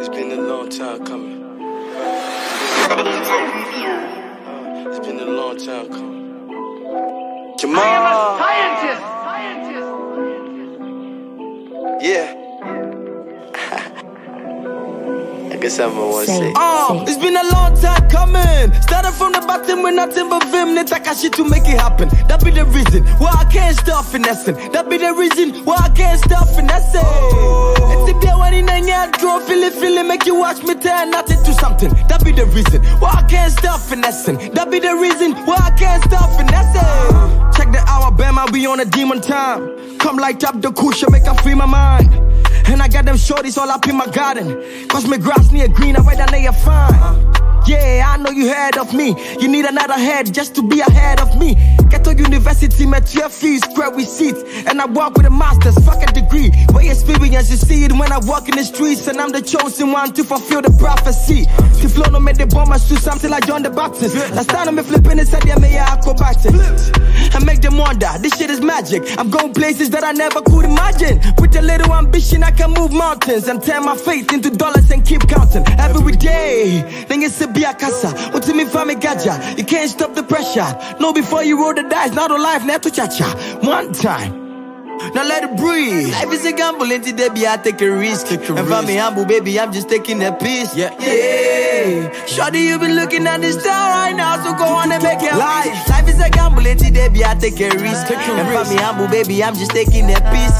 It's been a long time coming. It's been a long time coming. Jamal. I am a scientist. Yeah. I guess I'm gonna want to say. It's been a long time coming. Started from the bottom with nothing but vim. Nitakashi to make it happen. That be the reason why I can't stop finessing. That be the reason why I can't stop finessing. It's a day when I draw, feel it, make you watch me turn nothing to something. That be the reason why I can't stop finessing. That be the reason why I can't stop finessing. Check the hour, bam, I'll be on a demon time. Come light up the cushion, make her free my mind. And I got them shorties all up in my garden. Cause my grass near green, I rather they are fine. Yeah, I know you heard of me. You need another head just to be ahead of me. Get to university, met your fees, square receipts. And I walk with a master's, fuck a degree. Way experience, you see it when I walk in the streets. And I'm the chosen one to fulfill the prophecy. The flow no made the bombers do something like John the Baptist. Last time I'm flipping inside the may acrobatics. I make them wonder, this shit is magic. I'm going places that I never could imagine. With a little ambition, I can move mountains and turn my faith into dollars and keep counting. Every day, then it's a biakasa. What to me for me gaja? You can't stop the pressure. No, before you roll the dice, not on life, never to cha-cha. One time. Now let it breathe. Life is a gamble, and today I take a risk. And for me humble, baby, I'm just taking a piece. Yeah. Shawty, you been looking at this star right now, so go on and make it life. Life is a gamble, and today I take a risk. And for me humble, baby, I'm just taking a piece.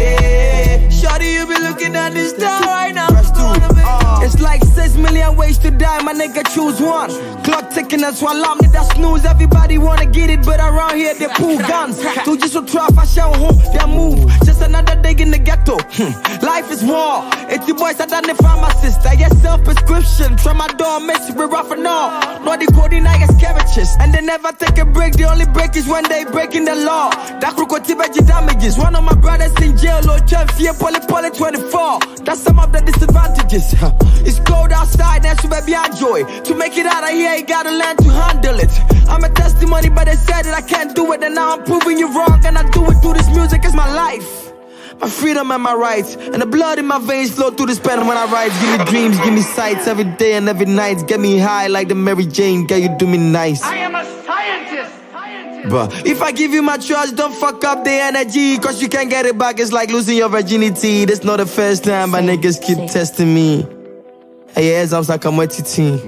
Yeah. Shawty, you been looking at this star right now. It's like 6 million ways to die, my nigga, choose one. Clock ticking, that's why alarm me, that snooze. Everybody wanna get it, but around here they pull guns. So just so try if I show home, they move. Just another day in the ghetto. Life is war. It's the boys that done the pharmacist. I get self-prescription. Try my door, mess with rough and all. Not the coding, I get scavengers. And they never take a break, the only break is when they breaking the law. That crocodile damages. One of my brothers in jail, or fear, poly 24. That's some of the disadvantages. It's cold outside, that's what baby I enjoy. To make it out of here, you gotta learn to handle it. I'm a testimony, but they said that I can't do it. And now I'm proving you wrong, and I do it through this music. It's my life, my freedom and my rights. And the blood in my veins flow through this pen when I write. Give me dreams, give me sights, every day and every night. Get me high like the Mary Jane, girl, you do me nice. I am a scientist. But if I give you my trust, don't fuck up the energy. Cause you can't get it back, it's like losing your virginity. This not the first time my niggas keep testing me. Hey, yeah, I'm like I'm wet team.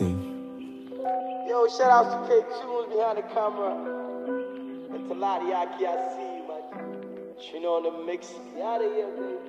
Yo, shout out to K-Tunes behind the camera. And to Ladiaki, I see you, man. You know, on the mix. Out of here, baby.